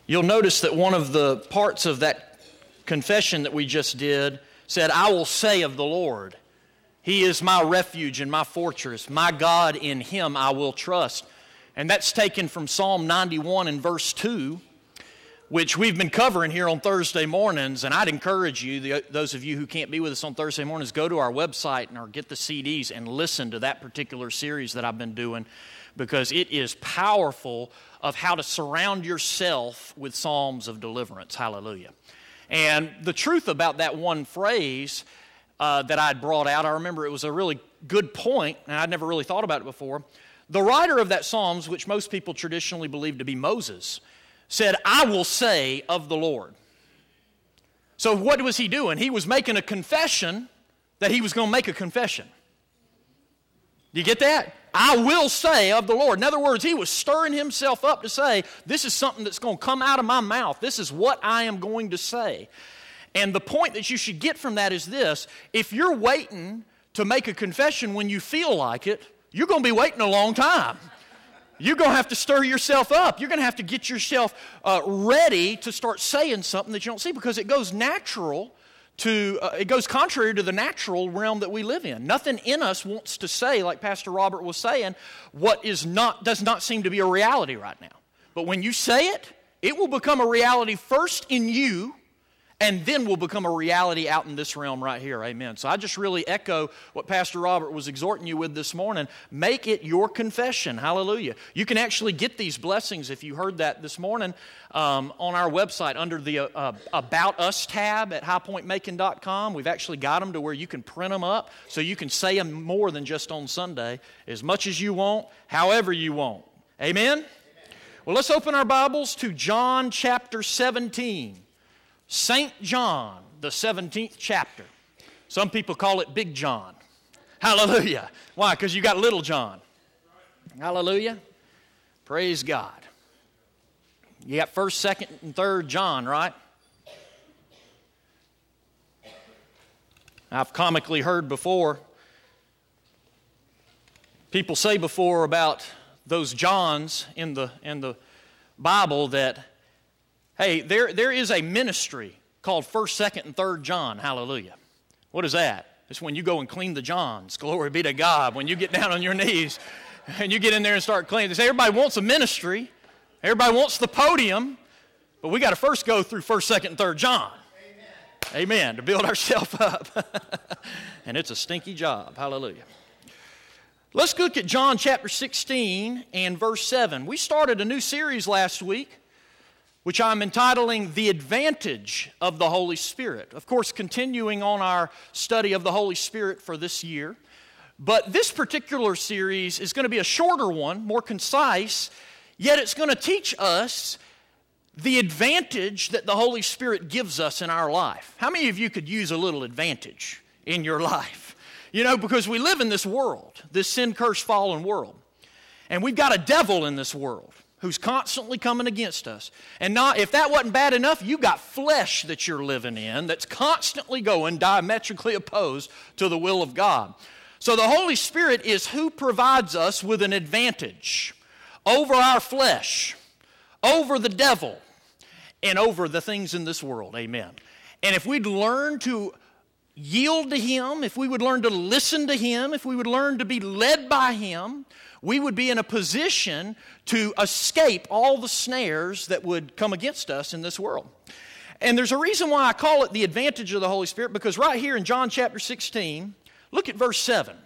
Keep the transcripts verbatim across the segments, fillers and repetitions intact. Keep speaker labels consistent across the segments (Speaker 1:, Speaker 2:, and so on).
Speaker 1: You'll notice that one of the parts of that confession that we just did said, I will say of the Lord, He is my refuge and my fortress. My God, in Him I will trust. And that's taken from Psalm ninety-one and verse two, which we've been covering here on Thursday mornings. And I'd encourage you, the, those of you who can't be with us on Thursday mornings, go to our website and or get the C Ds and listen to that particular series that I've been doing, because it is powerful of how to surround yourself with psalms of deliverance. Hallelujah. And the truth about that one phrase uh, that I'd brought out, I remember it was a really good point, and I'd never really thought about it before. The writer of that Psalms, which most people traditionally believe to be Moses, said, I will say of the Lord. So what was he doing? He was making a confession that he was going to make a confession. Do you get that? I will say of the Lord. In other words, he was stirring himself up to say, this is something that's going to come out of my mouth. This is what I am going to say. And the point that you should get from that is this. If you're waiting to make a confession when you feel like it, you're going to be waiting a long time. You're going to have to stir yourself up. You're going to have to get yourself uh, ready to start saying something that you don't see, because it goes natural to, uh, it goes contrary to the natural realm that we live in. Nothing in us wants to say, like Pastor Robert was saying, what is not, does not seem to be a reality right now. But when you say it, it will become a reality first in you, and then will become a reality out in this realm right here. Amen. So I just really echo what Pastor Robert was exhorting you with this morning. Make it your confession. Hallelujah. You can actually get these blessings, if you heard that this morning, um, on our website under the uh, uh, About Us tab at high point macon dot com. We've actually got them to where you can print them up so you can say them more than just on Sunday, as much as you want, however you want. Amen? Amen. Well, let's open our Bibles to John chapter seventeen. Saint John, the seventeenth chapter. Some people call it Big John. Hallelujah. Why? Because you got Little John. Hallelujah. Praise God. You got first, second, and third John, right? I've comically heard before, people say before about those Johns in the in the Bible that, hey, there, there is a ministry called First, Second, and Third John. Hallelujah. What is that? It's when you go and clean the Johns. Glory be to God. When you get down on your knees and you get in there and start cleaning. They say everybody wants a ministry. Everybody wants the podium. But we got to first go through First, Second, and Third John. Amen. Amen. To build ourselves up. And it's a stinky job. Hallelujah. Let's look at John chapter sixteen and verse seven. We started a new series last week, which I'm entitling The Advantage of the Holy Spirit. Of course, continuing on our study of the Holy Spirit for this year. But this particular series is going to be a shorter one, more concise, yet it's going to teach us the advantage that the Holy Spirit gives us in our life. How many of you could use a little advantage in your life? You know, because we live in this world, this sin-cursed, fallen world. And we've got a devil in this world who's constantly coming against us. And not, if that wasn't bad enough, you got flesh that you're living in that's constantly going diametrically opposed to the will of God. So the Holy Spirit is who provides us with an advantage over our flesh, over the devil, and over the things in this world. Amen. And if we'd learn to yield to Him, if we would learn to listen to Him, if we would learn to be led by Him, we would be in a position to escape all the snares that would come against us in this world. And there's a reason why I call it the advantage of the Holy Spirit, because right here in John chapter sixteen, look at verse seven.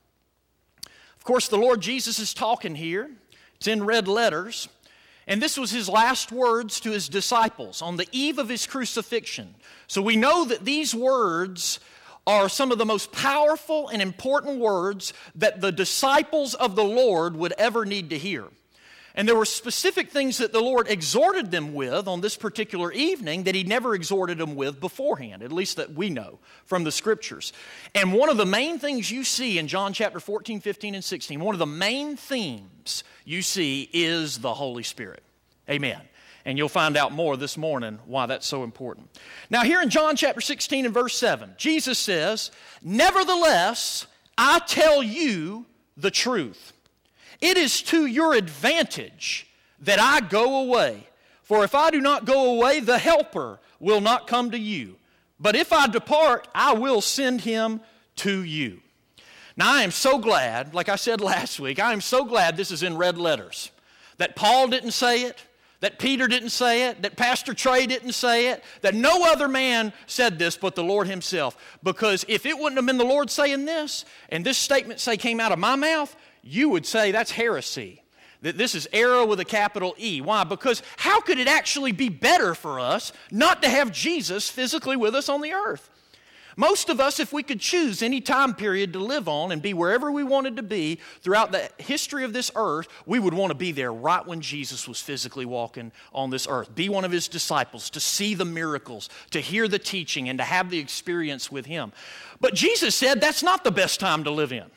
Speaker 1: Of course, the Lord Jesus is talking here. It's in red letters. And this was His last words to His disciples on the eve of His crucifixion. So we know that these words are some of the most powerful and important words that the disciples of the Lord would ever need to hear. And there were specific things that the Lord exhorted them with on this particular evening that He never exhorted them with beforehand, at least that we know from the Scriptures. And one of the main things you see in John chapter fourteen, fifteen, and sixteen, one of the main themes you see is the Holy Spirit. Amen. And you'll find out more this morning why that's so important. Now here in John chapter sixteen and verse seven, Jesus says, "Nevertheless, I tell you the truth. It is to your advantage that I go away. For if I do not go away, the Helper will not come to you. But if I depart, I will send him to you. Now, I am so glad, like I said last week, I am so glad this is in red letters. That Paul didn't say it, that Peter didn't say it, that Pastor Trey didn't say it, that no other man said this but the Lord himself. Because if it wouldn't have been the Lord saying this, and this statement, say, came out of my mouth, you would say that's heresy. That this is error with a capital E. Why? Because how could it actually be better for us not to have Jesus physically with us on the earth? Most of us, if we could choose any time period to live on and be wherever we wanted to be throughout the history of this earth, we would want to be there right when Jesus was physically walking on this earth. Be one of his disciples, to see the miracles, to hear the teaching, and to have the experience with him. But Jesus said that's not the best time to live in.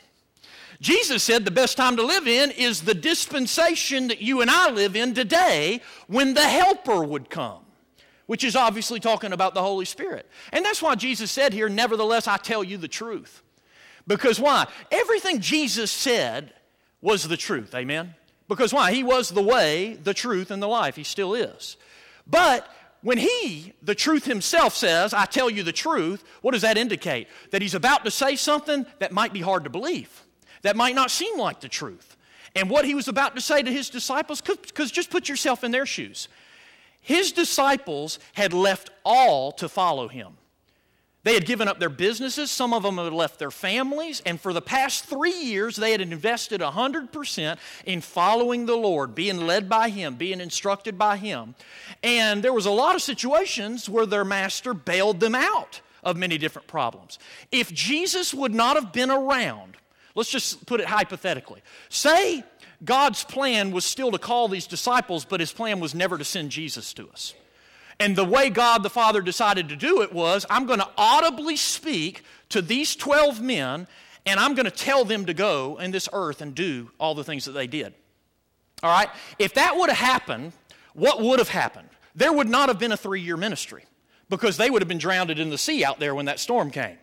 Speaker 1: Jesus said the best time to live in is the dispensation that you and I live in today, when the Helper would come. Which is obviously talking about the Holy Spirit. And that's why Jesus said here, nevertheless, I tell you the truth. Because why? Everything Jesus said was the truth, amen? Because why? He was the way, the truth, and the life. He still is. But when he, the truth himself, says, I tell you the truth, what does that indicate? That he's about to say something that might be hard to believe. That might not seem like the truth. And what he was about to say to his disciples, because just put yourself in their shoes. His disciples had left all to follow him. They had given up their businesses. Some of them had left their families. And for the past three years, they had invested one hundred percent in following the Lord, being led by him, being instructed by him. And there was a lot of situations where their master bailed them out of many different problems. If Jesus would not have been around, let's just put it hypothetically. Say God's plan was still to call these disciples, but his plan was never to send Jesus to us. And the way God the Father decided to do it was, I'm going to audibly speak to these twelve men, and I'm going to tell them to go in this earth and do all the things that they did. All right? If that would have happened, what would have happened? There would not have been a three-year ministry, because they would have been drowned in the sea out there when that storm came.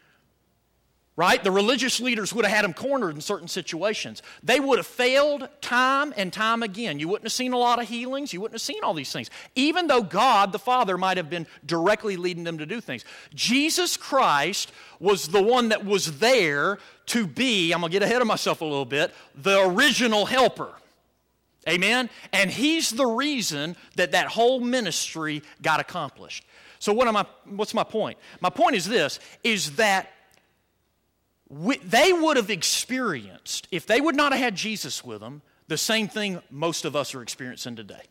Speaker 1: Right? The religious leaders would have had them cornered in certain situations. They would have failed time and time again. You wouldn't have seen a lot of healings. You wouldn't have seen all these things. Even though God, the Father, might have been directly leading them to do things. Jesus Christ was the one that was there to be, I'm going to get ahead of myself a little bit, the original helper. Amen? And he's the reason that that whole ministry got accomplished. So what am I, what's my point? My point is this, is that We, they would have experienced, if they would not have had Jesus with them, the same thing most of us are experiencing today.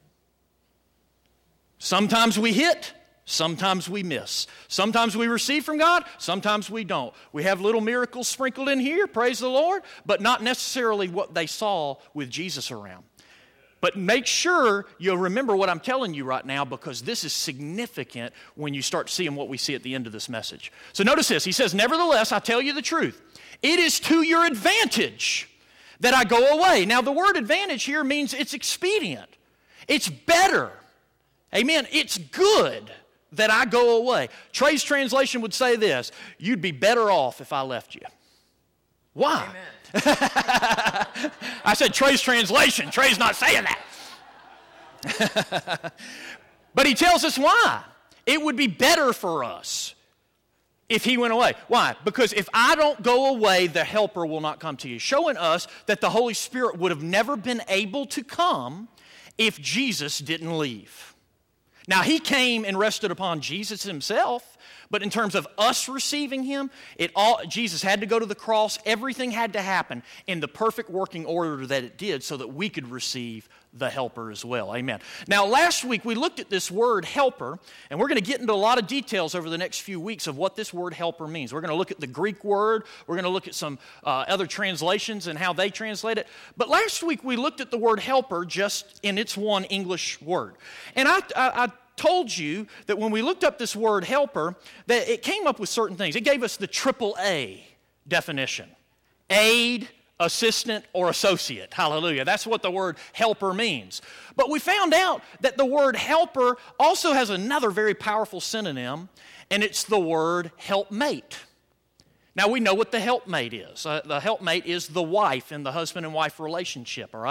Speaker 1: Sometimes we hit, sometimes we miss. Sometimes we receive from God, sometimes we don't. We have little miracles sprinkled in here, praise the Lord, but not necessarily what they saw with Jesus around. But make sure you remember what I'm telling you right now, because this is significant when you start seeing what we see at the end of this message. So notice this. He says, nevertheless, I tell you the truth. It is to your advantage that I go away. Now, the word advantage here means it's expedient. It's better. Amen. It's good that I go away. Trey's translation would say this, you'd be better off if I left you. Why? Amen. I said Trey's translation. Trey's not saying that. But he tells us why. It would be better for us if he went away. Why? Because if I don't go away, the Helper will not come to you. Showing us that the Holy Spirit would have never been able to come if Jesus didn't leave. Now, he came and rested upon Jesus himself, but in terms of us receiving him, it all Jesus had to go to the cross. Everything had to happen in the perfect working order that it did so that we could receive the Helper as well. Amen. Now, last week we looked at this word helper, and we're going to get into a lot of details over the next few weeks of what this word helper means. We're going to look at the Greek word. We're going to look at some uh, other translations and how they translate it. But last week we looked at the word helper just in its one English word. And I, I, I told you that when we looked up this word helper, that it came up with certain things. It gave us the triple A definition. Aid, assistant, or associate. Hallelujah. That's what the word helper means. But we found out that the word helper also has another very powerful synonym, and it's the word helpmate. Now, we know what the helpmate is. Uh, the helpmate is the wife in the husband and wife relationship, all right?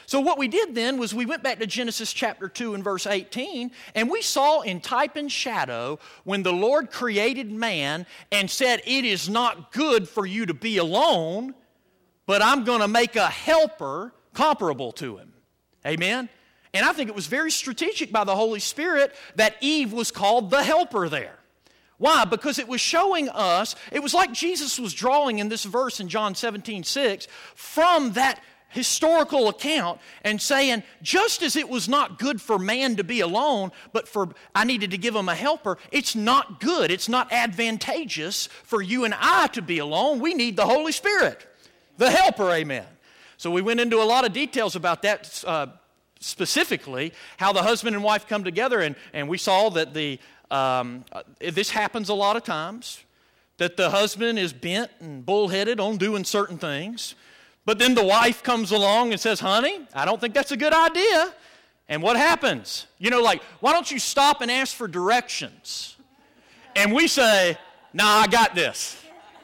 Speaker 1: So what we did then was we went back to Genesis chapter two and verse eighteen, and we saw in type and shadow when the Lord created man and said, it is not good for you to be alone, but I'm going to make a helper comparable to him. Amen? And I think it was very strategic by the Holy Spirit that Eve was called the helper there. Why? Because it was showing us, it was like Jesus was drawing in this verse in John seventeen six from that historical account and saying, just as it was not good for man to be alone, but for I needed to give him a helper, it's not good. It's not advantageous for you and I to be alone. We need the Holy Spirit, the helper, amen. So we went into a lot of details about that, uh, specifically how the husband and wife come together, and, and we saw that the um, uh, this happens a lot of times, that the husband is bent and bullheaded on doing certain things. But then the wife comes along and says, honey, I don't think that's a good idea. And what happens? You know, like, why don't you stop and ask for directions? And we say, nah, I got this.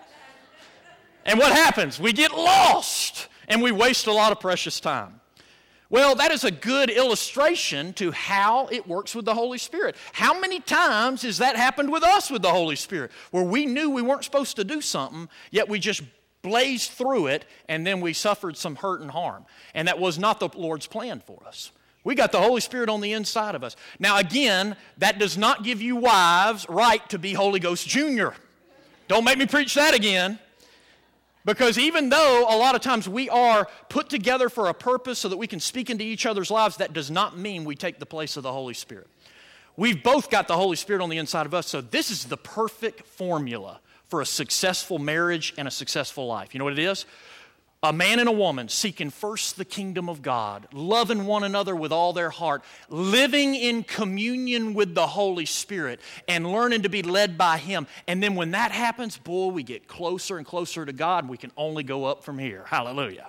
Speaker 1: And what happens? We get lost and we waste a lot of precious time. Well, that is a good illustration to how it works with the Holy Spirit. How many times has that happened with us with the Holy Spirit, where we knew we weren't supposed to do something, yet we just blazed through it, and then we suffered some hurt and harm. And that was not the Lord's plan for us. We got the Holy Spirit on the inside of us. Now again, that does not give you wives right to be Holy Ghost Junior Don't make me preach that again. Because even though a lot of times we are put together for a purpose so that we can speak into each other's lives, that does not mean we take the place of the Holy Spirit. We've both got the Holy Spirit on the inside of us, so this is the perfect formula for a successful marriage and a successful life. You know what it is? A man and a woman seeking first the kingdom of God, loving one another with all their heart, living in communion with the Holy Spirit, and learning to be led by Him. And then when that happens, boy, we get closer and closer to God, and we can only go up from here. Hallelujah.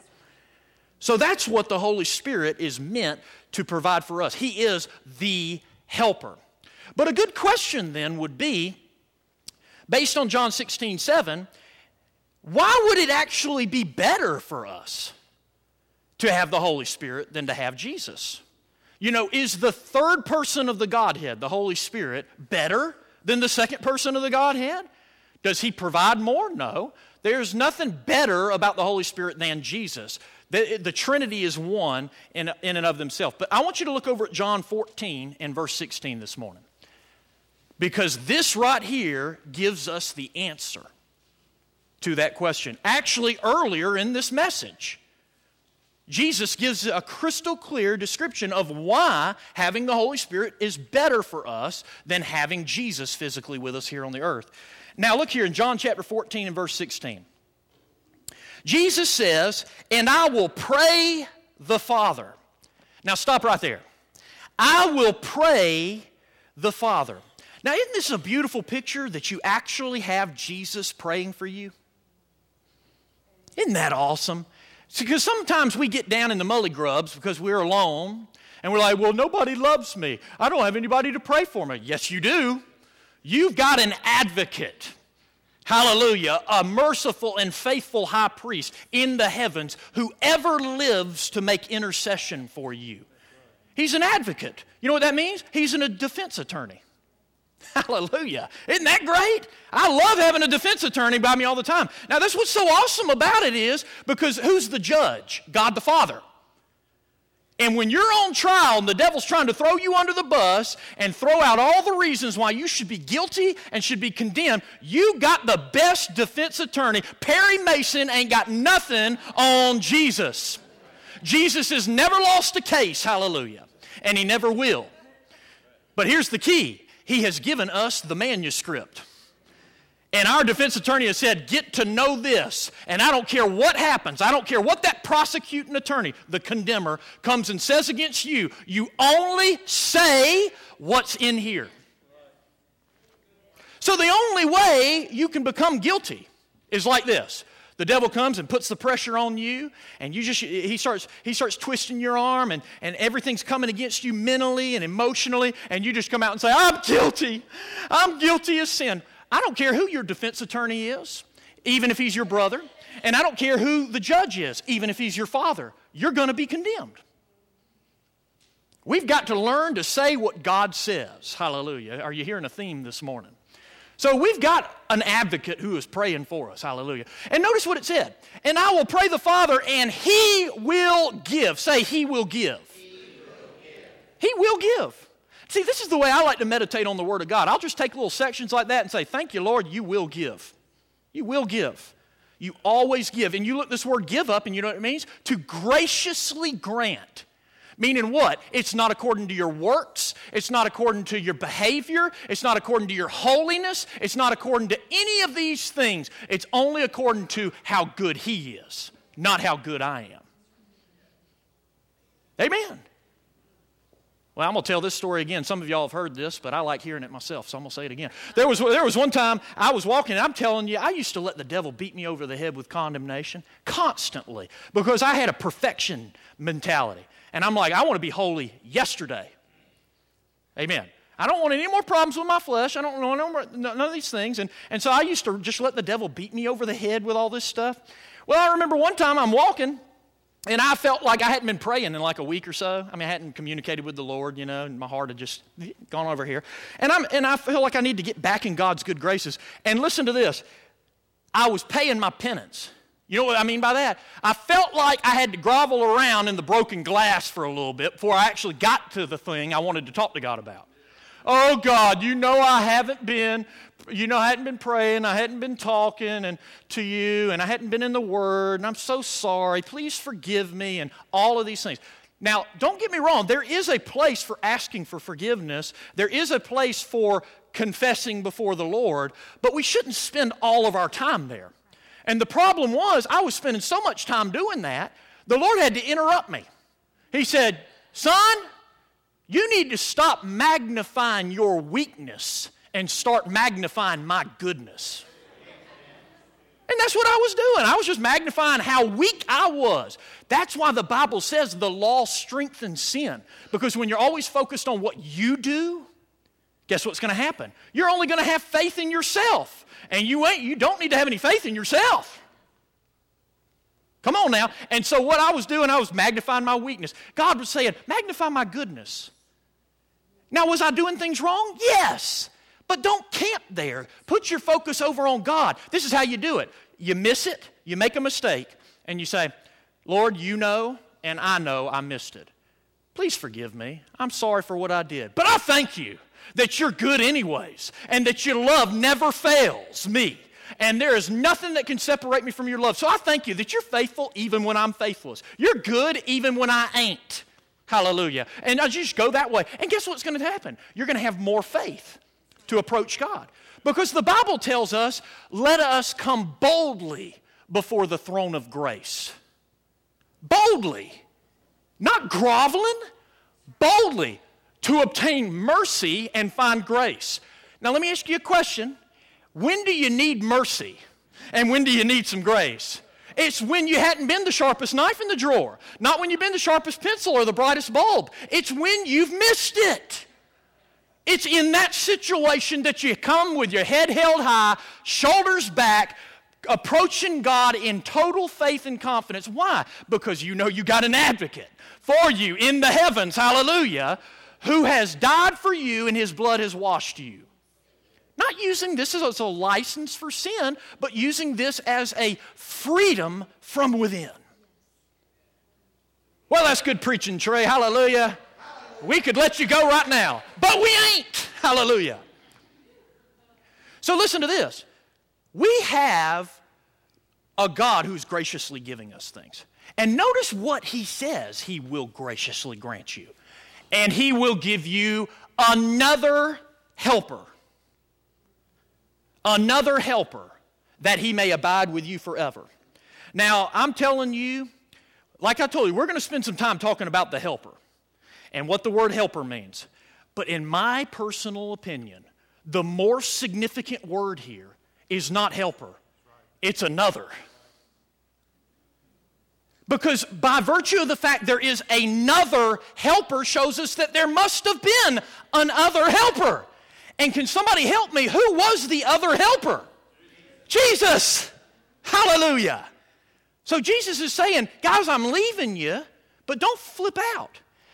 Speaker 1: So that's what the Holy Spirit is meant to provide for us. He is the helper. But a good question then would be, based on John sixteen seven, why would it actually be better for us to have the Holy Spirit than to have Jesus? You know, is the third person of the Godhead, the Holy Spirit, better than the second person of the Godhead? Does He provide more? No. There's nothing better about the Holy Spirit than Jesus. The, the Trinity is one in, in and of themselves. But I want you to look over at John fourteen and verse sixteen this morning. Because this right here gives us the answer to that question. Actually, earlier in this message, Jesus gives a crystal clear description of why having the Holy Spirit is better for us than having Jesus physically with us here on the earth. Now look here in John chapter fourteen and verse sixteen. Jesus says, and I will pray the Father. Now stop right there. I will pray the Father. Now, isn't this a beautiful picture that you actually have Jesus praying for you? Isn't that awesome? Because sometimes we get down in the mully grubs because we're alone, and we're like, well, nobody loves me. I don't have anybody to pray for me. Yes, you do. You've got an advocate. Hallelujah. A merciful and faithful high priest in the heavens who ever lives to make intercession for you. He's an advocate. You know what that means? He's a defense attorney. Hallelujah. Isn't that great? I love having a defense attorney by me all the time. Now, that's what's so awesome about it is because who's the judge? God the Father. And when you're on trial and the devil's trying to throw you under the bus and throw out all the reasons why you should be guilty and should be condemned, you got the best defense attorney. Perry Mason ain't got nothing on Jesus. Jesus has never lost a case, hallelujah, and He never will. But here's the key. He has given us the manuscript. And our defense attorney has said, get to know this. And I don't care what happens. I don't care what that prosecuting attorney, the condemner, comes and says against you. You only say what's in here. So the only way you can become guilty is like this. The devil comes and puts the pressure on you, and you just he starts he starts twisting your arm, and, and everything's coming against you mentally and emotionally, and you just come out and say, I'm guilty. I'm guilty of sin. I don't care who your defense attorney is, even if he's your brother, and I don't care who the judge is, even if he's your father. You're going to be condemned. We've got to learn to say what God says. Hallelujah. Are you hearing a theme this morning? So we've got an advocate who is praying for us. Hallelujah. And notice what it said. And I will pray the Father, and he will give. Say, he will give. He will give. He will give. See, this is the way I like to meditate on the Word of God. I'll just take little sections like that and say, thank you, Lord, you will give. You will give. You always give. And you look this word give up, and you know what it means? To graciously grant. Meaning what? It's not according to your works. It's not according to your behavior. It's not according to your holiness. It's not according to any of these things. It's only according to how good he is, not how good I am. Amen. Well, I'm going to tell this story again. Some of y'all have heard this, but I like hearing it myself, so I'm going to say it again. There was, there was one time I was walking, and I'm telling you, I used to let the devil beat me over the head with condemnation constantly because I had a perfection mentality. And I'm like, I want to be holy yesterday. Amen. I don't want any more problems with my flesh. I don't want no more, none of these things. And, and so I used to just let the devil beat me over the head with all this stuff. Well, I remember one time I'm walking, and I felt like I hadn't been praying in like a week or so. I mean, I hadn't communicated with the Lord, you know, and my heart had just gone over here. And, I'm, and I feel like I need to get back in God's good graces. And listen to this. I was paying my penance. You know what I mean by that? I felt like I had to grovel around in the broken glass for a little bit before I actually got to the thing I wanted to talk to God about. Oh, God, you know I haven't been, you know I hadn't been praying, I hadn't been talking and to you, and I hadn't been in the Word, and I'm so sorry. Please forgive me, and all of these things. Now, don't get me wrong. There is a place for asking for forgiveness. There is a place for confessing before the Lord, but we shouldn't spend all of our time there. And the problem was, I was spending so much time doing that, the Lord had to interrupt me. He said, son, you need to stop magnifying your weakness and start magnifying my goodness. And that's what I was doing. I was just magnifying how weak I was. That's why the Bible says the law strengthens sin. Because when you're always focused on what you do, guess what's going to happen? You're only going to have faith in yourself. And you ain't, you don't need to have any faith in yourself. Come on now. And so what I was doing, I was magnifying my weakness. God was saying, magnify my goodness. Now, was I doing things wrong? Yes. But don't camp there. Put your focus over on God. This is how you do it. You miss it, you make a mistake, and you say, Lord, you know, and I know I missed it. Please forgive me. I'm sorry for what I did. But I thank you that you're good anyways, and that your love never fails me. And there is nothing that can separate me from your love. So I thank you that you're faithful even when I'm faithless. You're good even when I ain't. Hallelujah. And I just go that way. And guess what's going to happen? You're going to have more faith to approach God. Because the Bible tells us, let us come boldly before the throne of grace. Boldly. Not groveling. Boldly. To obtain mercy and find grace. Now let me ask you a question. When do you need mercy? And when do you need some grace? It's when you hadn't been the sharpest knife in the drawer. Not when you've been the sharpest pencil or the brightest bulb. It's when you've missed it. It's in that situation that you come with your head held high, shoulders back, approaching God in total faith and confidence. Why? Because you know you got an advocate for you in the heavens, hallelujah, who has died for you and his blood has washed you. Not using this as a license for sin, but using this as a freedom from within. Well, that's good preaching, Trey. Hallelujah. We could let you go right now, but we ain't. Hallelujah. So listen to this. We have a God who's graciously giving us things. And notice what he says he will graciously grant you. And he will give you another helper. Another helper that he may abide with you forever. Now, I'm telling you, like I told you, we're going to spend some time talking about the helper and what the word helper means. But in my personal opinion, the more significant word here is not helper, it's another. Because by virtue of the fact there is another helper shows us that there must have been another helper. And can somebody help me? Who was the other helper? Jesus. Hallelujah. So Jesus is saying, guys, I'm leaving you, but don't flip out.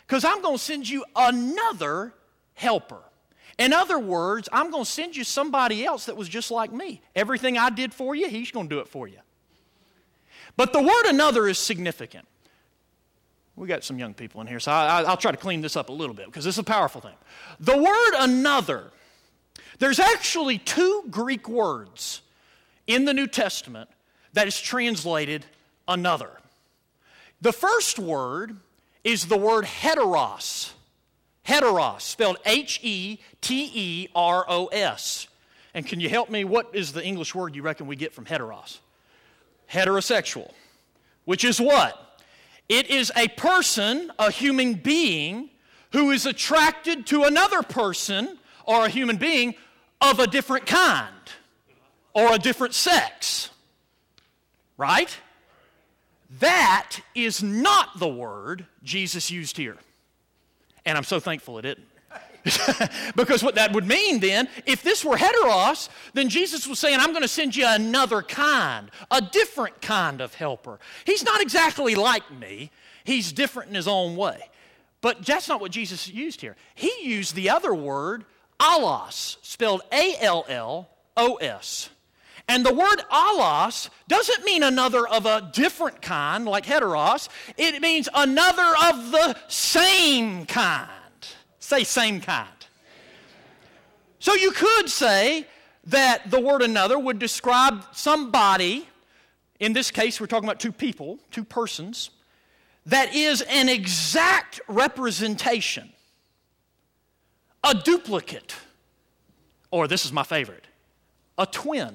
Speaker 1: because I'm going to send you another helper. In other words, I'm going to send you somebody else that was just like me. Everything I did for you, he's going to do it for you. But the word another is significant. We got some young people in here, so I, I'll try to clean this up a little bit because this is a powerful thing. The word another, there's actually two Greek words in the New Testament that is translated another. The first word is the word heteros. Heteros, spelled H E T E R O S. And can you help me? What is the English word you reckon we get from heteros? Heterosexual. Which is what? It is a person, a human being, who is attracted to another person or a human being of a different kind or a different sex. Right? That is not the word Jesus used here. And I'm so thankful it didn't. Because what that would mean then, if this were heteros, then Jesus was saying, I'm going to send you another kind, a different kind of helper. He's not exactly like me. He's different in his own way. But that's not what Jesus used here. He used the other word, allos, spelled A L L O S. And the word allos doesn't mean another of a different kind, like heteros. It means another of the same kind. Say same kind. So you could say that the word another would describe somebody, in this case we're talking about two people, two persons, that is an exact representation, a duplicate, or this is my favorite, a twin.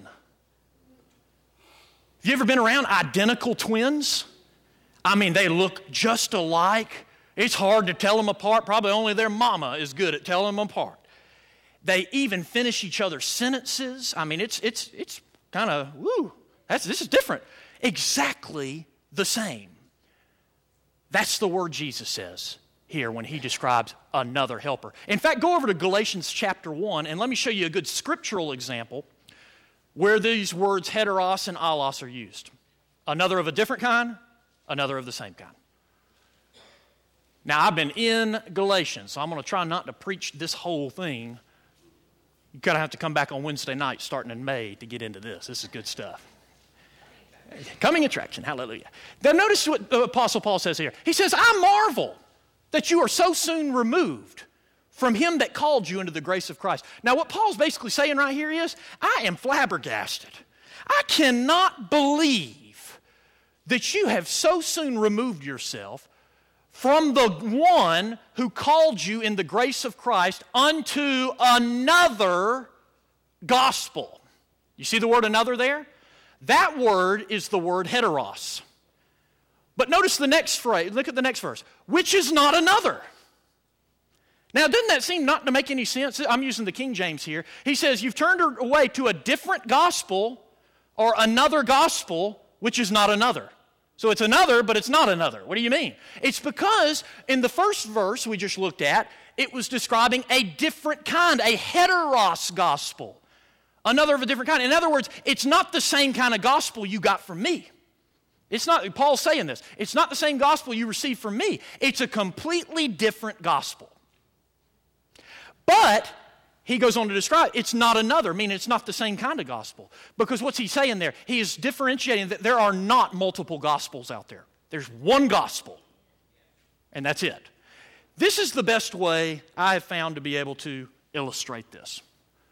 Speaker 1: Have you ever been around identical twins? I mean, they look just alike. It's hard to tell them apart. Probably only their mama is good at telling them apart. They even finish each other's sentences. I mean, it's it's it's kind of, woo, that's, this is different. Exactly the same. That's the word Jesus says here when he describes another helper. In fact, go over to Galatians chapter one, and let me show you a good scriptural example where these words heteros and allos are used. Another of a different kind, another of the same kind. Now, I've been in Galatians, so I'm going to try not to preach this whole thing. You're going to have to come back on Wednesday night starting in May to get into this. This is good stuff. Coming attraction, hallelujah. Now, notice what the Apostle Paul says here. He says, I marvel that you are so soon removed from him that called you into the grace of Christ. Now, what Paul's basically saying right here is, I am flabbergasted. I cannot believe that you have so soon removed yourself from the one who called you in the grace of Christ unto another gospel. You see the word another there? That word is the word heteros. But notice the next phrase, look at the next verse, which is not another. Now, doesn't that seem not to make any sense? I'm using the King James here. He says, you've turned away to a different gospel or another gospel, which is not another. So it's another, but it's not another. What do you mean? It's because in the first verse we just looked at, it was describing a different kind, a heteros gospel. Another of a different kind. In other words, it's not the same kind of gospel you got from me. It's not, Paul's saying this, it's not the same gospel you received from me. It's a completely different gospel. But he goes on to describe it's not another, meaning it's not the same kind of gospel. Because what's he saying there? He is differentiating that there are not multiple gospels out there. There's one gospel, and that's it. This is the best way I have found to be able to illustrate this.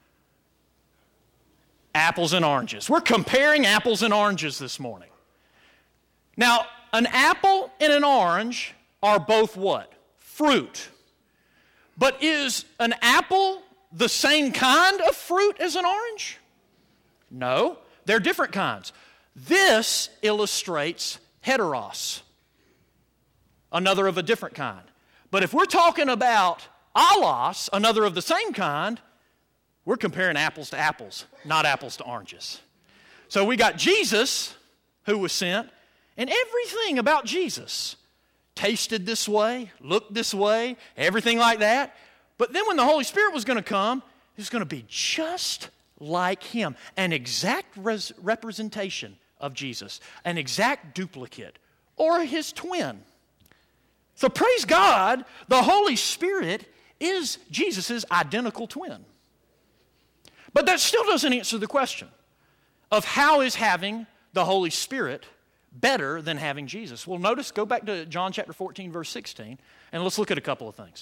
Speaker 1: Apples and oranges. We're comparing apples and oranges this morning. Now, an apple and an orange are both what? Fruit. But is an apple the same kind of fruit as an orange? No, they're different kinds. This illustrates heteros, another of a different kind. But if we're talking about allos, another of the same kind, we're comparing apples to apples, not apples to oranges. So we got Jesus, who was sent, and everything about Jesus tasted this way, looked this way, everything like that. But then when the Holy Spirit was going to come, he was going to be just like him, an exact res- representation of Jesus, an exact duplicate, or his twin. So praise God, the Holy Spirit is Jesus' identical twin. But that still doesn't answer the question of how is having the Holy Spirit better than having Jesus. Well, notice, go back to John chapter fourteen, verse sixteen, and let's look at a couple of things.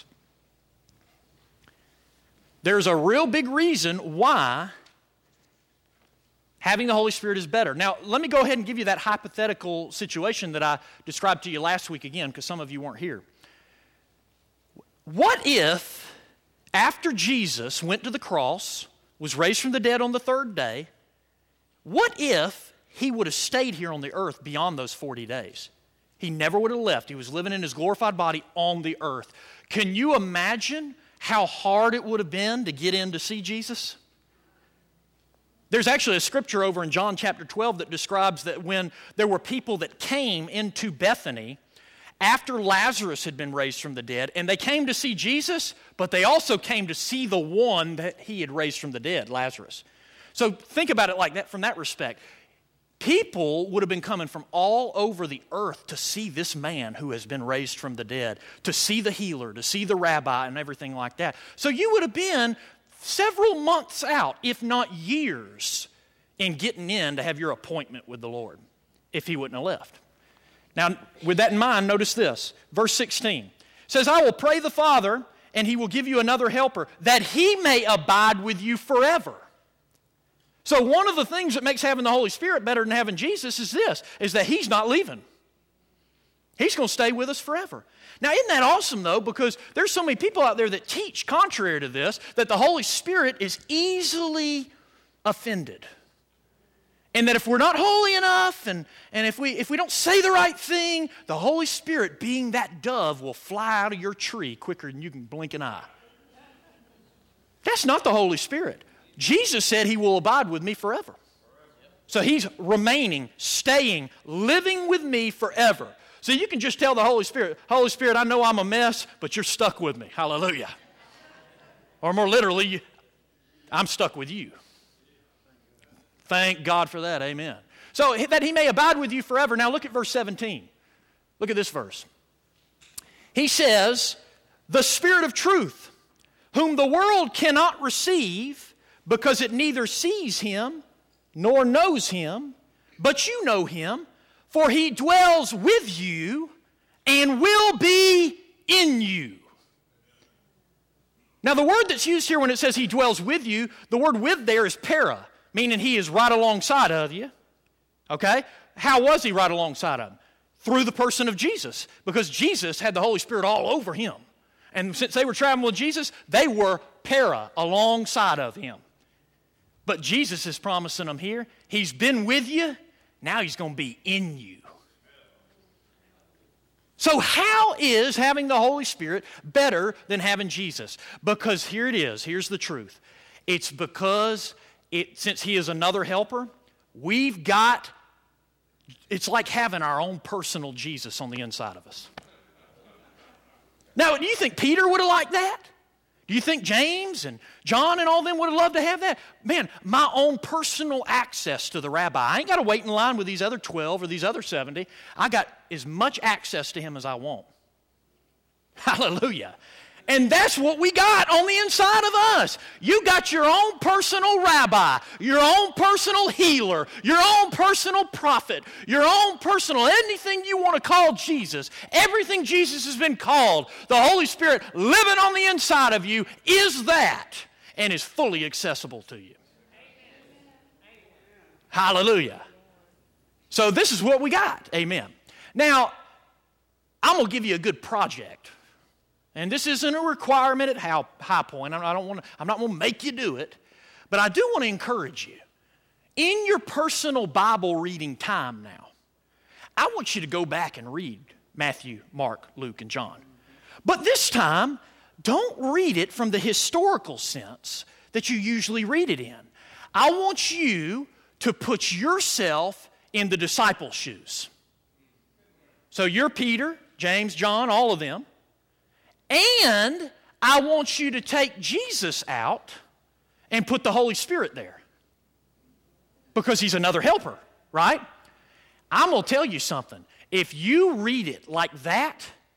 Speaker 1: There's a real big reason why having the Holy Spirit is better. Now, let me go ahead and give you that hypothetical situation that I described to you last week again, because some of you weren't here. What if, after Jesus went to the cross, was raised from the dead on the third day, what if he would have stayed here on the earth beyond those forty days? He never would have left. He was living in his glorified body on the earth. Can you imagine how hard it would have been to get in to see Jesus? There's actually a scripture over in John chapter twelve that describes that when there were people that came into Bethany after Lazarus had been raised from the dead, and they came to see Jesus, but they also came to see the one that he had raised from the dead, Lazarus. So think about it like that from that respect. People would have been coming from all over the earth to see this man who has been raised from the dead, to see the healer, to see the rabbi, and everything like that. So you would have been several months out, if not years, in getting in to have your appointment with the Lord if he wouldn't have left. Now, with that in mind, notice this. Verse sixteen says, I will pray the Father, and he will give you another helper, that he may abide with you forever. So one of the things that makes having the Holy Spirit better than having Jesus is this, is that he's not leaving. He's going to stay with us forever. Now, isn't that awesome, though? Because there's so many people out there that teach, contrary to this, that the Holy Spirit is easily offended. And that if we're not holy enough, and, and if we if we don't say the right thing, the Holy Spirit, being that dove, will fly out of your tree quicker than you can blink an eye. That's not the Holy Spirit. Jesus said he will abide with me forever. So he's remaining, staying, living with me forever. So you can just tell the Holy Spirit, Holy Spirit, I know I'm a mess, but you're stuck with me. Hallelujah. Or more literally, I'm stuck with you. Thank God for that. Amen. So that he may abide with you forever. Now look at verse seventeen. Look at this verse. He says, the Spirit of truth, whom the world cannot receive because it neither sees him nor knows him, but you know him, for he dwells with you and will be in you. Now the word that's used here when it says he dwells with you, the word with there is para, meaning he is right alongside of you. Okay? How was he right alongside of him? Through the person of Jesus, because Jesus had the Holy Spirit all over him. And since they were traveling with Jesus, they were para, alongside of him. But Jesus is promising them here, he's been with you, now he's going to be in you. So how is having the Holy Spirit better than having Jesus? Because here it is, here's the truth. It's because it, since he is another helper, we've got, it's like having our own personal Jesus on the inside of us. Now, do you think Peter would have liked that? Do you think James and John and all them would have loved to have that? Man, my own personal access to the rabbi. I ain't got to wait in line with these other twelve or these other seventy. I got as much access to him as I want. Hallelujah. And that's what we got on the inside of us. You got your own personal rabbi, your own personal healer, your own personal prophet, your own personal, anything you want to call Jesus, everything Jesus has been called, the Holy Spirit living on the inside of you is that and is fully accessible to you. Amen. Hallelujah. So this is what we got. Amen. Now, I'm going to give you a good project. And this isn't a requirement at High Point. I don't want to, I'm not going to make you do it. But I do want to encourage you. In your personal Bible reading time now, I want you to go back and read Matthew, Mark, Luke, and John. But this time, don't read it from the historical sense that you usually read it in. I want you to put yourself in the disciples' shoes. So you're Peter, James, John, all of them. And I want you to take Jesus out and put the Holy Spirit there. Because he's another helper, right? I'm going to tell you something. If you read it like that,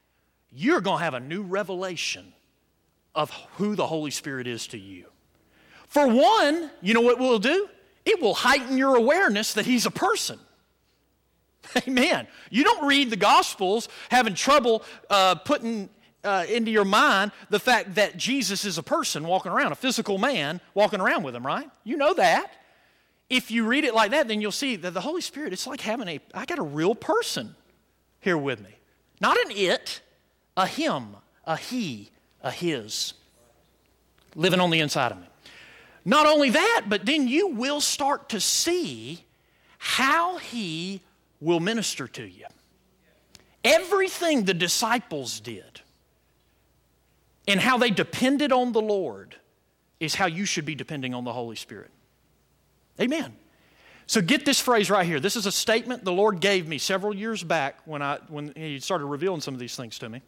Speaker 1: you're going to have a new revelation of who the Holy Spirit is to you. For one, you know what it will do? It will heighten your awareness that He's a person. Amen. You don't read the Gospels having trouble uh, putting uh, into your mind the fact that Jesus is a person walking around, a physical man walking around with Him, right? You know that. If you read it like that, then you'll see that the Holy Spirit, it's like having a, I got a real person here with me. Not an it, a Him, a He, a His, living on the inside of me. Not only that, but then you will start to see how He will minister to you. Everything the disciples did and how they depended on the Lord is how you should be depending on the Holy Spirit. Amen. So get this phrase right here. This is a statement the Lord gave me several years back when I when He started revealing some of these things to me.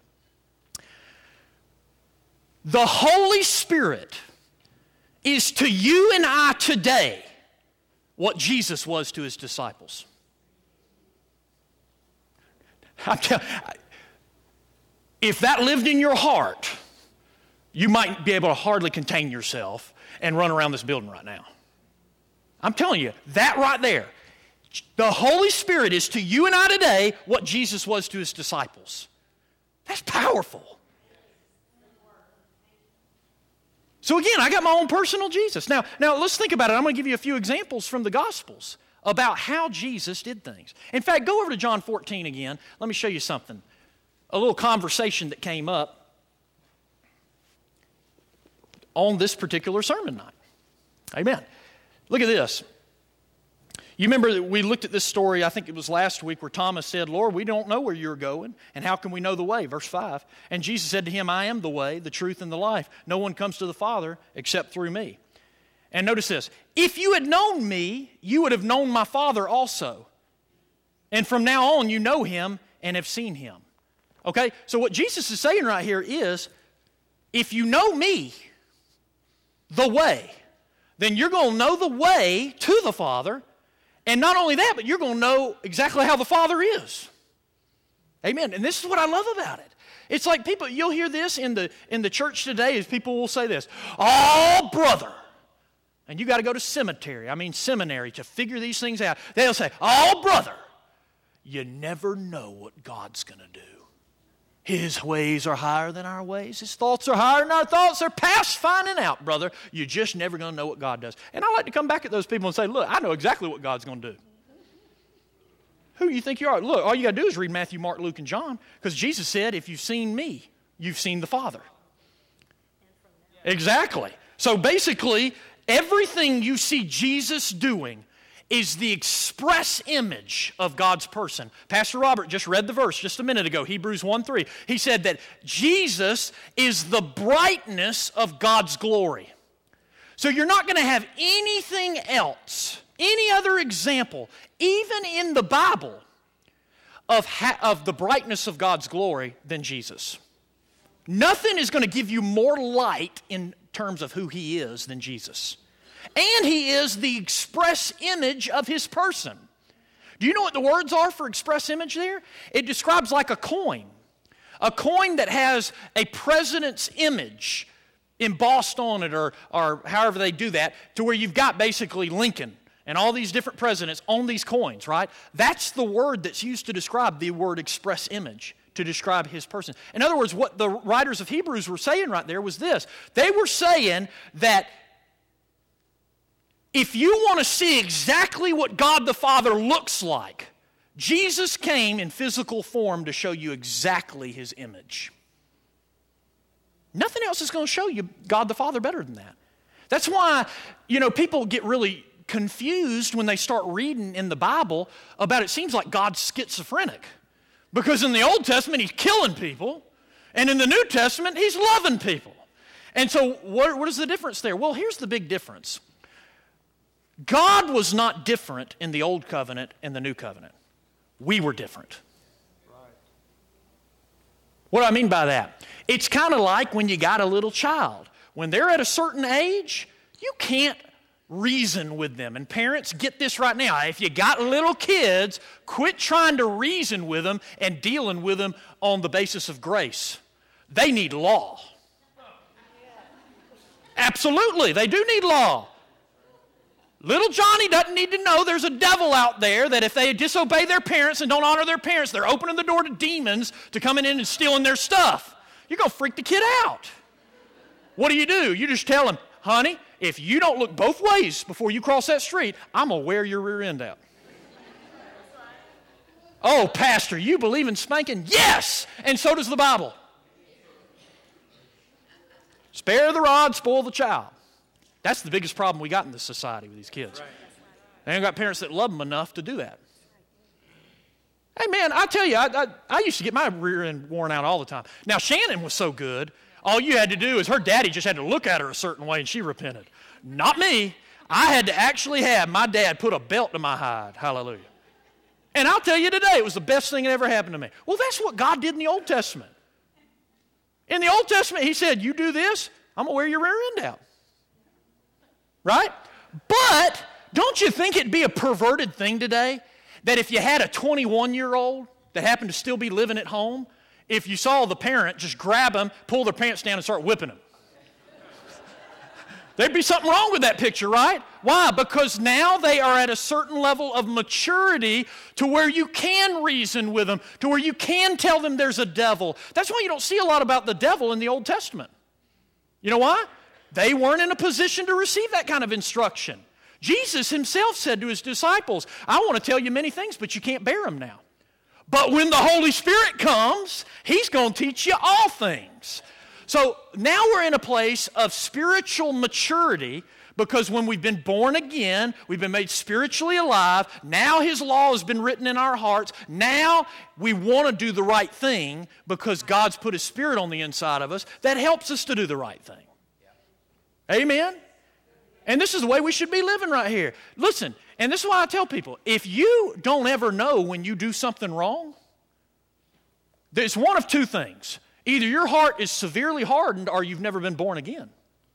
Speaker 1: The Holy Spirit is to you and I today what Jesus was to His disciples. I'm tell, if that lived in your heart, you might be able to hardly contain yourself and run around this building right now. I'm telling you, that right there, the Holy Spirit is to you and I today what Jesus was to His disciples. That's powerful. So again, I got my own personal Jesus. Now, now let's think about it. I'm going to give you a few examples from the Gospels about how Jesus did things. In fact, go over to John fourteen again. Let me show you something. A little conversation that came up on this particular sermon night. Amen. Look at this. You remember that we looked at this story, I think it was last week, where Thomas said, Lord, we don't know where you're going, and how can we know the way? Verse five. And Jesus said to him, I am the way, the truth, and the life. No one comes to the Father except through me. And notice this. If you had known me, you would have known my Father also. And from now on, you know Him and have seen Him. Okay? So what Jesus is saying right here is, if you know me, the way, then you're going to know the way to the Father. And not only that, but you're going to know exactly how the Father is. Amen. And this is what I love about it. It's like people, you'll hear this in the in the church today, as people will say this, oh, brother. And you got to go to cemetery, I mean seminary, to figure these things out. They'll say, oh, brother, you never know what God's going to do. His ways are higher than our ways. His thoughts are higher than our thoughts. They're past finding out, brother. You're just never going to know what God does. And I like to come back at those people and say, look, I know exactly what God's going to do. Who do you think you are? Look, all you got to do is read Matthew, Mark, Luke, and John, because Jesus said, if you've seen me, you've seen the Father. Exactly. So basically, everything you see Jesus doing is the express image of God's person. Pastor Robert just read the verse just a minute ago, Hebrews one three. He said that Jesus is the brightness of God's glory. So you're not going to have anything else, any other example, even in the Bible, of, ha- of the brightness of God's glory than Jesus. Nothing is going to give you more light in terms of who He is than Jesus. And He is the express image of His person. Do you know what the words are for express image there? It describes like a coin. A coin that has a president's image embossed on it, or, or however they do that, to where you've got basically Lincoln and all these different presidents on these coins, right? That's the word that's used to describe the word express image, to describe His person. In other words, what the writers of Hebrews were saying right there was this. They were saying that if you want to see exactly what God the Father looks like, Jesus came in physical form to show you exactly His image. Nothing else is going to show you God the Father better than that. That's why, you know, people get really confused when they start reading in the Bible about it seems like God's schizophrenic. Because in the Old Testament, He's killing people, and in the New Testament, He's loving people. And so what, what is the difference there? Well, here's the big difference. God was not different in the Old Covenant and the New Covenant. We were different. Right. What do I mean by that? It's kind of like when you got a little child. When they're at a certain age, you can't reason with them. And parents, get this right now. If you got little kids, quit trying to reason with them and dealing with them on the basis of grace. They need law. Absolutely, they do need law. Little Johnny doesn't need to know there's a devil out there that if they disobey their parents and don't honor their parents, they're opening the door to demons to coming in and stealing their stuff. You're going to freak the kid out. What do you do? You just tell him, honey, if you don't look both ways before you cross that street, I'm going to wear your rear end out. Oh, pastor, you believe in spanking? Yes! And so does the Bible. Spare the rod, spoil the child. That's the biggest problem we got in this society with these kids. They ain't got parents that love them enough to do that. Hey, man, I tell you, I, I, I used to get my rear end worn out all the time. Now, Shannon was so good, all you had to do is her daddy just had to look at her a certain way and she repented. Not me. I had to actually have my dad put a belt to my hide. Hallelujah. And I'll tell you today, it was the best thing that ever happened to me. Well, that's what God did in the Old Testament. In the Old Testament, he said, you do this, I'm going to wear your rear end out. Right? But don't you think it'd be a perverted thing today that if you had a twenty-one-year-old that happened to still be living at home, if you saw the parent just grab them, pull their pants down, and start whipping them? There'd be something wrong with that picture, right? Why? Because now they are at a certain level of maturity to where you can reason with them, to where you can tell them there's a devil. That's why you don't see a lot about the devil in the Old Testament. You know why? They weren't in a position to receive that kind of instruction. Jesus himself said to his disciples, I want to tell you many things, but you can't bear them now. But when the Holy Spirit comes, he's going to teach you all things. So now we're in a place of spiritual maturity because when we've been born again, we've been made spiritually alive. Now his law has been written in our hearts. Now we want to do the right thing because God's put his Spirit on the inside of us that helps us to do the right thing. Amen? And this is the way we should be living right here. Listen, and this is why I tell people, if you don't ever know when you do something wrong, there's one of two things. Either your heart is severely hardened or you've never been born again.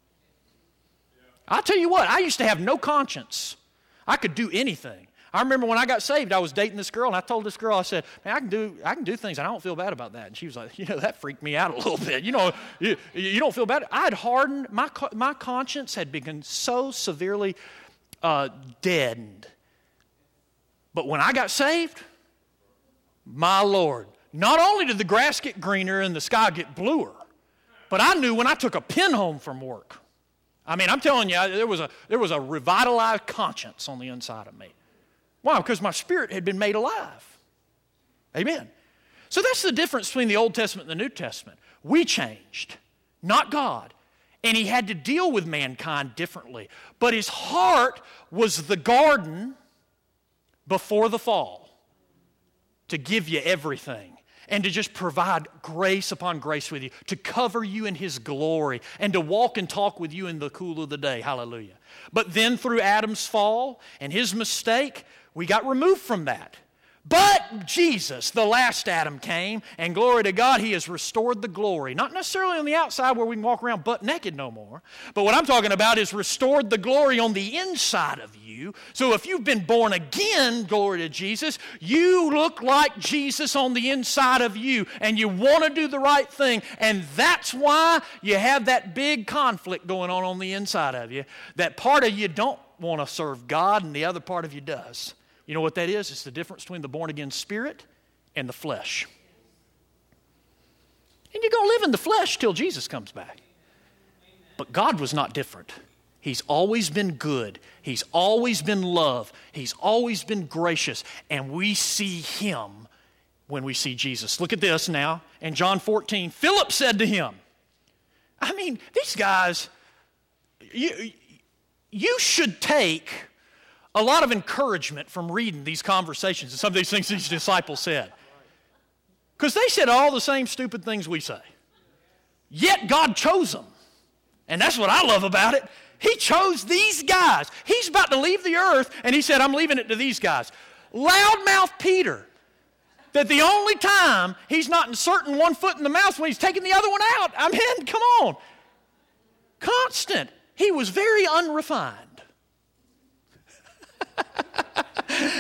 Speaker 1: I'll tell you what, I used to have no conscience. I could do anything. I remember when I got saved, I was dating this girl, and I told this girl, I said, man, I can do I can do things, and I don't feel bad about that. And she was like, you know, that freaked me out a little bit. You know, you, you don't feel bad. I had hardened, my, my conscience had become so severely uh, deadened. But when I got saved, my Lord, not only did the grass get greener and the sky get bluer, but I knew when I took a pin home from work. I mean, I'm telling you, there was a there was a revitalized conscience on the inside of me. Why? Because my spirit had been made alive. Amen. So that's the difference between the Old Testament and the New Testament. We changed, not God. And he had to deal with mankind differently. But his heart was the garden before the fall to give you everything. And to just provide grace upon grace with you, to cover you in his glory, and to walk and talk with you in the cool of the day. Hallelujah. But then through Adam's fall and his mistake, we got removed from that. But Jesus, the last Adam, came, and glory to God, he has restored the glory. Not necessarily on the outside where we can walk around butt naked no more, but what I'm talking about is restored the glory on the inside of you. So if you've been born again, glory to Jesus, you look like Jesus on the inside of you, and you want to do the right thing, and that's why you have that big conflict going on on the inside of you. That part of you don't want to serve God, and the other part of you does. You know what that is? It's the difference between the born-again spirit and the flesh. And you're going to live in the flesh till Jesus comes back. But God was not different. He's always been good. He's always been love. He's always been gracious. And we see him when we see Jesus. Look at this now. In John fourteen, Philip said to him, I mean, these guys, you, you should take a lot of encouragement from reading these conversations and some of these things these disciples said. Because they said all the same stupid things we say. Yet God chose them. And that's what I love about it. He chose these guys. He's about to leave the earth, and he said, I'm leaving it to these guys. Loudmouth Peter, that the only time he's not inserting one foot in the mouth when he's taking the other one out. I mean, come on. Constant. He was very unrefined.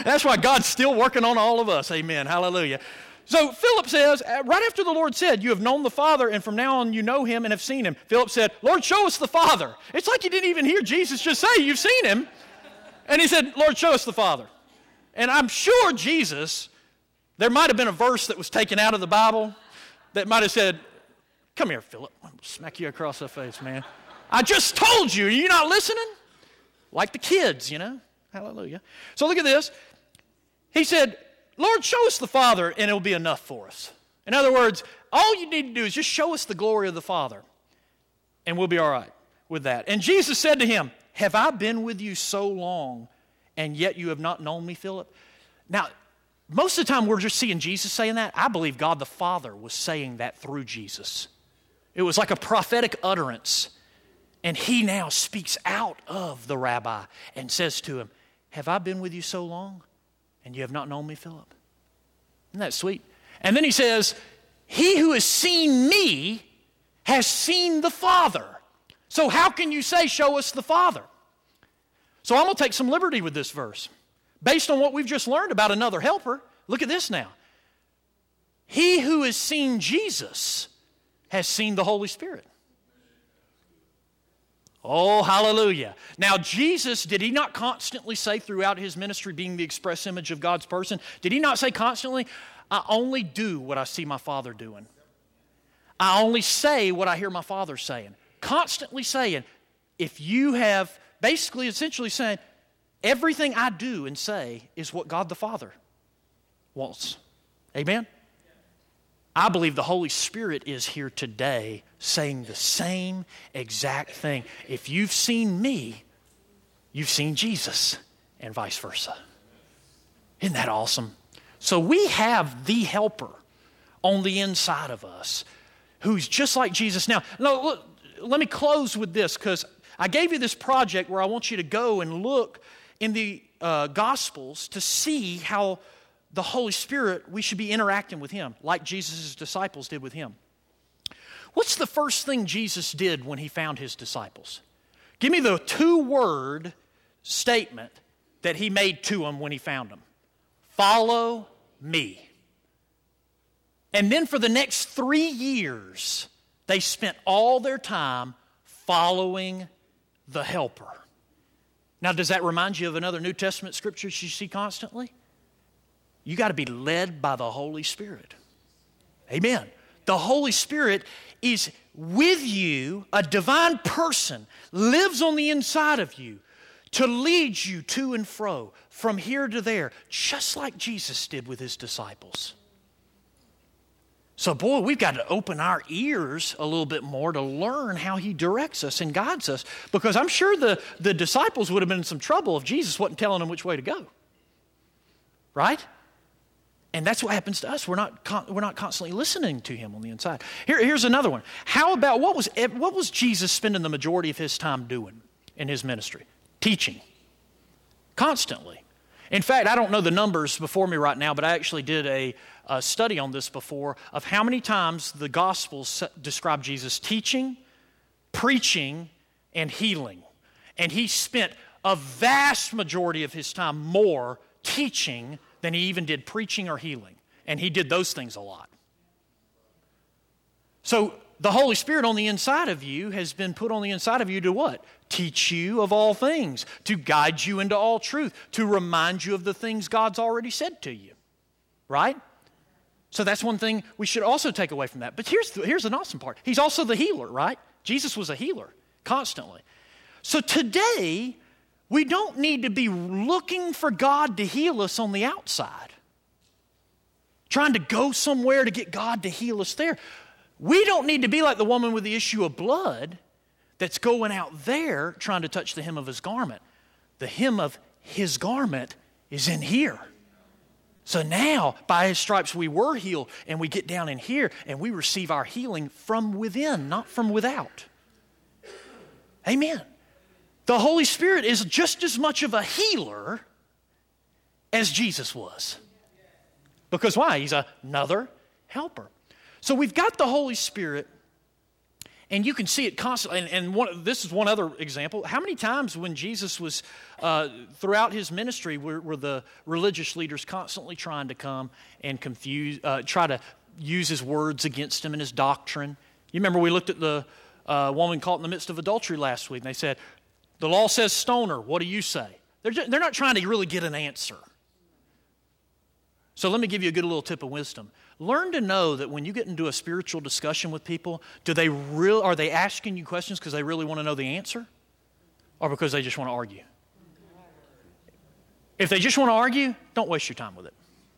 Speaker 1: That's why God's still working on all of us. Amen. Hallelujah. So Philip says, right after the Lord said, you have known the Father, and from now on you know him and have seen him. Philip said, Lord, show us the Father. It's like you didn't even hear Jesus just say, you've seen him. And he said, Lord, show us the Father. And I'm sure Jesus, there might have been a verse that was taken out of the Bible that might have said, come here, Philip. I'm going to smack you across the face, man. I just told you. Are you not listening? Like the kids, you know. Hallelujah. So look at this. He said, Lord, show us the Father, and it'll be enough for us. In other words, all you need to do is just show us the glory of the Father, and we'll be all right with that. And Jesus said to him, have I been with you so long, and yet you have not known me, Philip? Now, most of the time we're just seeing Jesus saying that. I believe God the Father was saying that through Jesus. It was like a prophetic utterance. And he now speaks out of the rabbi and says to him, have I been with you so long, and you have not known me, Philip? Isn't that sweet? And then he says, he who has seen me has seen the Father. So how can you say, show us the Father? So I'm going to take some liberty with this verse. Based on what we've just learned about another helper, look at this now. He who has seen Jesus has seen the Holy Spirit. Oh, hallelujah. Now, Jesus, did he not constantly say throughout his ministry, being the express image of God's person, did he not say constantly, I only do what I see my Father doing. I only say what I hear my Father saying. Constantly saying, if you have, basically, essentially saying, everything I do and say is what God the Father wants. Amen? I believe the Holy Spirit is here today saying the same exact thing. If you've seen me, you've seen Jesus, and vice versa. Isn't that awesome? So we have the helper on the inside of us who's just like Jesus. Now, look, let me close with this, because I gave you this project where I want you to go and look in the uh, Gospels to see how the Holy Spirit, we should be interacting with him like Jesus' disciples did with him. What's the first thing Jesus did when he found his disciples? Give me the two-word statement that he made to them when he found them. Follow me. And then for the next three years, they spent all their time following the helper. Now, does that remind you of another New Testament scripture you see constantly? You got to be led by the Holy Spirit. Amen. The Holy Spirit is with you, a divine person, lives on the inside of you to lead you to and fro, from here to there, just like Jesus did with his disciples. So, boy, we've got to open our ears a little bit more to learn how he directs us and guides us, because I'm sure the, the disciples would have been in some trouble if Jesus wasn't telling them which way to go. Right? And that's what happens to us. We're not con- we're not constantly listening to him on the inside. Here, here's another one. How about, what was, what was Jesus spending the majority of his time doing in his ministry? Teaching. Constantly. In fact, I don't know the numbers before me right now, but I actually did a, a study on this before of how many times the Gospels describe Jesus teaching, preaching, and healing. And he spent a vast majority of his time more teaching than he even did preaching or healing. And he did those things a lot. So the Holy Spirit on the inside of you has been put on the inside of you to what? Teach you of all things, to guide you into all truth, to remind you of the things God's already said to you. Right? So that's one thing we should also take away from that. But here's, the, here's an awesome part. He's also the healer, right? Jesus was a healer constantly. So today, we don't need to be looking for God to heal us on the outside, trying to go somewhere to get God to heal us there. We don't need to be like the woman with the issue of blood that's going out there trying to touch the hem of his garment. The hem of his garment is in here. So now, by his stripes we were healed, and we get down in here and we receive our healing from within, not from without. Amen. The Holy Spirit is just as much of a healer as Jesus was. Because why? He's another helper. So we've got the Holy Spirit, And you can see it constantly. And, and one, this is one other example. How many times when Jesus was, uh, throughout his ministry, were, were the religious leaders constantly trying to come and confuse, uh, try to use his words against him and his doctrine? You remember we looked at the uh, woman caught in the midst of adultery last week, and they said, the law says stone her. What do you say? They're, just, they're not trying to really get an answer. So let me give you a good little tip of wisdom. Learn to know that when you get into a spiritual discussion with people, do they real, are they asking you questions because they really want to know the answer, or because they just want to argue? If they just want to argue, don't waste your time with it.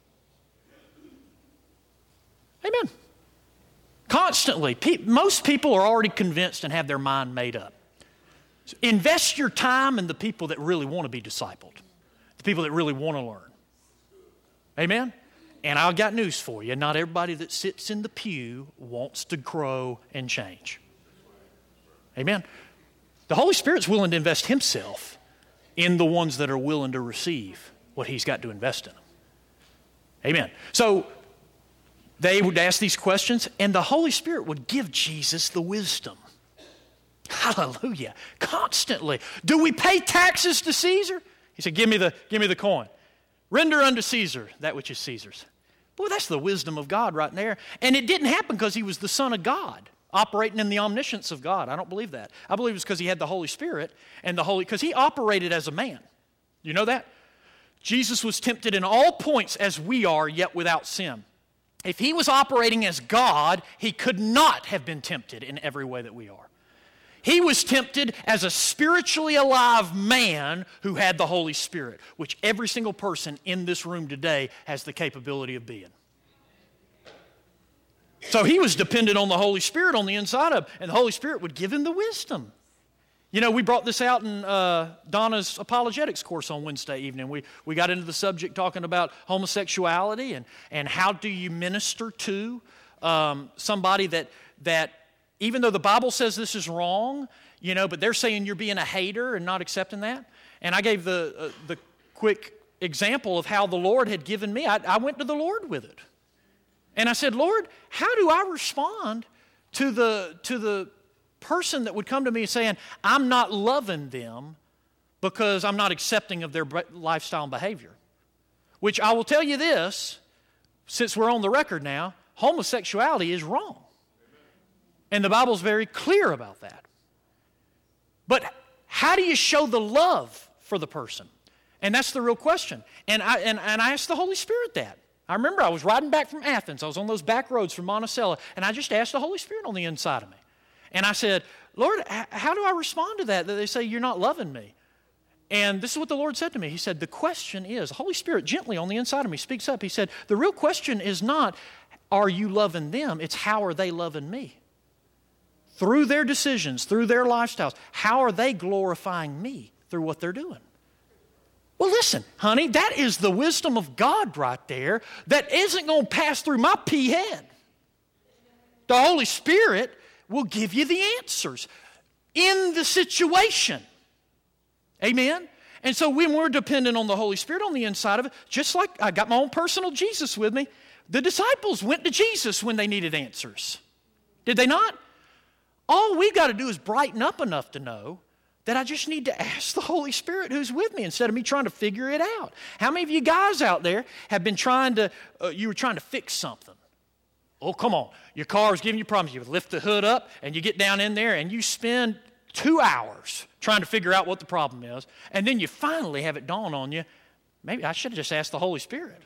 Speaker 1: Amen. Constantly. Pe- most people are already convinced and have their mind made up. So invest your time in the people that really want to be discipled, the people that really want to learn. Amen? And I've got news for you. Not everybody that sits in the pew wants to grow and change. Amen? The Holy Spirit's willing to invest himself in the ones that are willing to receive what he's got to invest in them. Amen. So they would ask these questions, and the Holy Spirit would give Jesus the wisdom. Hallelujah. Constantly. Do we pay taxes to Caesar? He said, give me the, give me the coin. Render unto Caesar that which is Caesar's. Boy, that's the wisdom of God right there. And it didn't happen because he was the Son of God, operating in the omniscience of God. I don't believe that. I believe it's because he had the Holy Spirit and the Holy, because he operated as a man. You know that? Jesus was tempted in all points as we are, yet without sin. If he was operating as God, he could not have been tempted in every way that we are. He was tempted as a spiritually alive man who had the Holy Spirit, which every single person in this room today has the capability of being. So he was dependent on the Holy Spirit on the inside of him, and the Holy Spirit would give him the wisdom. You know, we brought this out in uh, Donna's apologetics course on Wednesday evening. We, we got into the subject talking about homosexuality and, and how do you minister to um, somebody that that even though the Bible says this is wrong, you know, but they're saying you're being a hater and not accepting that. And I gave the uh, the quick example of how the Lord had given me. I, I went to the Lord with it. And I said, Lord, how do I respond to the to the person that would come to me saying, I'm not loving them because I'm not accepting of their lifestyle and behavior? Which I will tell you this, since we're on the record now, homosexuality is wrong. And the Bible's very clear about that. But how do you show the love for the person? And that's the real question. And I, and, and I asked the Holy Spirit that. I remember I was riding back from Athens. I was on those back roads from Monticello, and I just asked the Holy Spirit on the inside of me. And I said, Lord, how do I respond to that, that they say you're not loving me? And this is what the Lord said to me. He said, the question is, the Holy Spirit gently on the inside of me speaks up. He said, the real question is not, are you loving them? It's how are they loving me? Through their decisions, through their lifestyles, how are they glorifying me through what they're doing? Well, listen, honey, that is the wisdom of God right there that isn't going to pass through my pea head. The Holy Spirit will give you the answers in the situation. Amen? And so when we're dependent on the Holy Spirit on the inside of it, just like I got my own personal Jesus with me, the disciples went to Jesus when they needed answers. Did they not? All we've got to do is brighten up enough to know that I just need to ask the Holy Spirit who's with me instead of me trying to figure it out. How many of you guys out there have been trying to, uh, you were trying to fix something? Oh, come on. Your car is giving you problems. You lift the hood up and you get down in there and you spend two hours trying to figure out what the problem is. And then you finally have it dawn on you, maybe I should have just asked the Holy Spirit.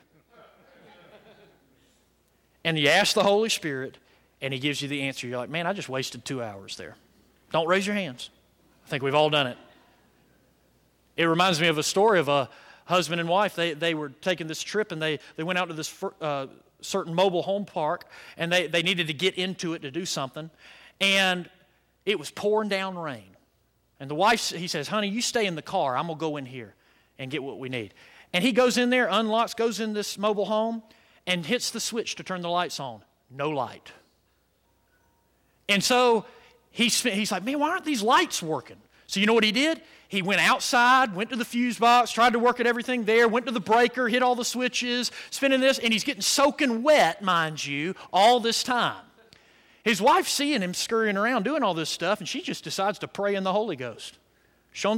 Speaker 1: And you ask the Holy Spirit, and he gives you the answer. You're like, man, I just wasted two hours there. Don't raise your hands. I think we've all done it. It reminds me of a story of a husband and wife. They they were taking this trip, and they, they went out to this uh, certain mobile home park, and they, they needed to get into it to do something. And it was pouring down rain. And the wife, he says, honey, you stay in the car. I'm going to go in here and get what we need. And he goes in there, unlocks, goes in this mobile home, and hits the switch to turn the lights on. No light. And so he's, he's like, man, why aren't these lights working? So you know what he did? He went outside, went to the fuse box, tried to work at everything there, went to the breaker, hit all the switches, spinning this, and he's getting soaking wet, mind you, all this time. His wife's seeing him scurrying around doing all this stuff, and she just decides to pray in the Holy Ghost. Just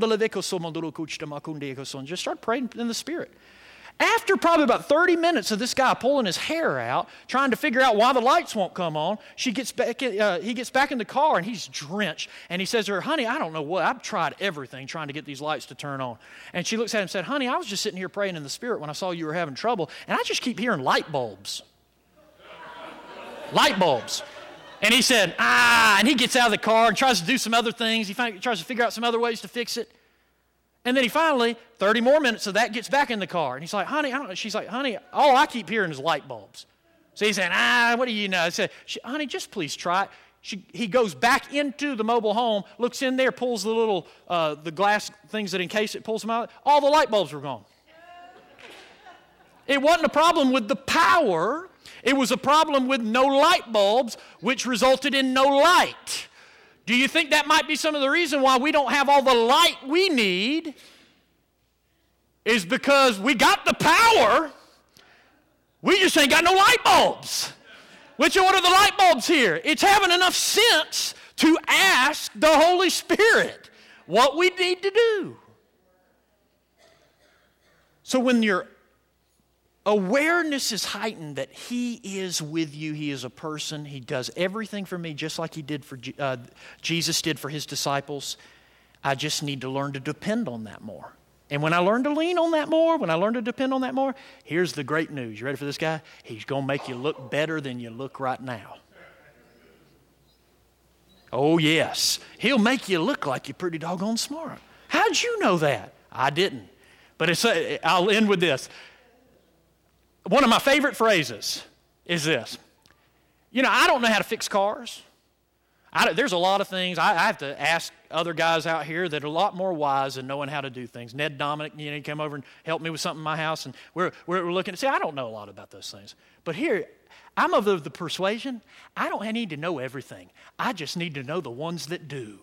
Speaker 1: start praying in the Spirit. After probably about thirty minutes of this guy pulling his hair out, trying to figure out why the lights won't come on, she gets back. Uh, he gets back in the car, and he's drenched. And he says to her, honey, I don't know what. I've tried everything trying to get these lights to turn on. And she looks at him and said, honey, I was just sitting here praying in the Spirit when I saw you were having trouble, and I just keep hearing light bulbs. Light bulbs. And he said, ah, and he gets out of the car and tries to do some other things. He find, tries to figure out some other ways to fix it. And then he finally, thirty more minutes of that, gets back in the car. And he's like, honey, I don't know. She's like, honey, all I keep hearing is light bulbs. So he's saying, ah, what do you know? I said, honey, just please try it. She, he goes back into the mobile home, looks in there, pulls the little, uh, the glass things that encase it, pulls them out. All the light bulbs were gone. It wasn't a problem with the power. It was a problem with no light bulbs, which resulted in no light. Do you think that might be some of the reason why we don't have all the light we need? Is because we got the power, we just ain't got no light bulbs. Which one are the light bulbs here? It's having enough sense to ask the Holy Spirit what we need to do. So when your awareness is heightened that He is with you, He is a person, He does everything for me just like He did for uh, Jesus did for His disciples, I just need to learn to depend on that more. And when I learn to lean on that more, when I learn to depend on that more, here's the great news. You ready for this guy? He's going to make you look better than you look right now. Oh, yes. He'll make you look like you're pretty doggone smart. How'd you know that? I didn't. But it's, uh, I'll end with this. One of my favorite phrases is this. You know, I don't know how to fix cars. I, there's a lot of things. I, I have to ask other guys out here that are a lot more wise in knowing how to do things. Ned Dominic, you know, he came over and helped me with something in my house, and we're, we're, we're looking to see, I don't know a lot about those things. But here, I'm of the, the persuasion, I don't need to know everything. I just need to know the ones that do.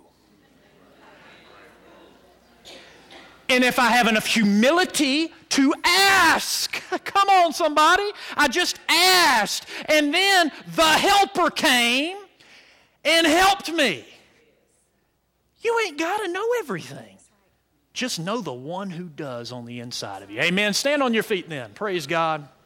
Speaker 1: And if I have enough humility to ask, come on somebody, I just asked, and then the helper came and helped me. You ain't got to know everything. Just know the one who does on the inside of you. Amen. Stand on your feet then. Praise God.